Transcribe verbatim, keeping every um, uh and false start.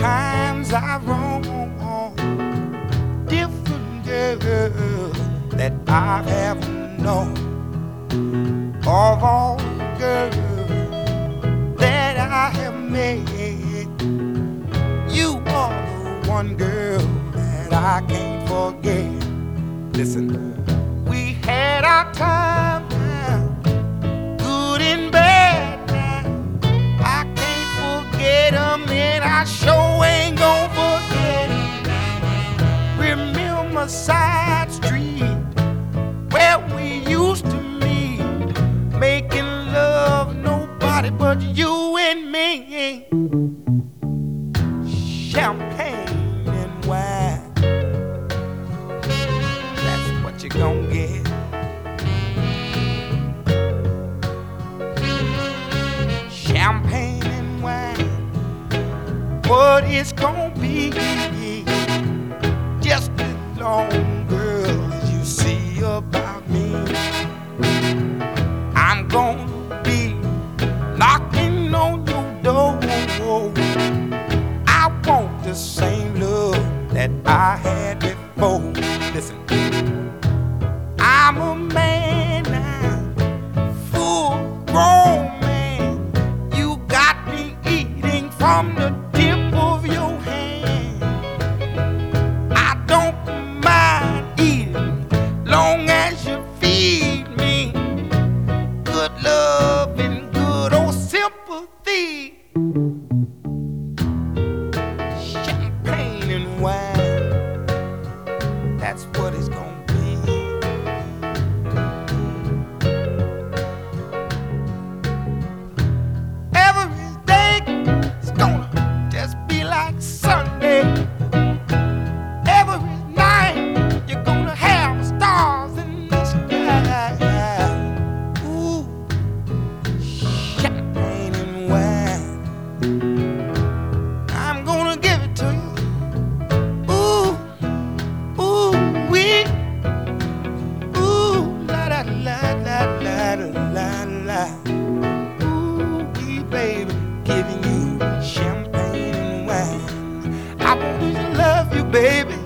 times I roam, different girls that I have known. Of all the girls that I have met, you are the one girl that I can't forget. Listen, we had our time now, good and bad now. I can't forget them and I sure ain't gon' forget it. Remember side street where we used to meet, making love, nobody but you and me. Champagne and wine, that's what you gon' get. Champagne and wine, what it's gon' be. Just as long, girl, as you see about me, I'm gonna be knocking on your door. I want the same love that I had before. Listen, I'm a man now, full grown man. You got me eating from the tip of your hand. I don't mind eating long as you feed me good love and good old sympathy. Champagne and wine, that's what it's gonna be. Every day it's gonna just be like Sunday. Every night you're gonna have stars in the sky. Ooh, champagne and wine, I'm gonna give it to you. Ooh, ooh, wee. Ooh, la la la la la la la. Ooh, wee, baby, giving you champagne and wine. I want to love you, baby.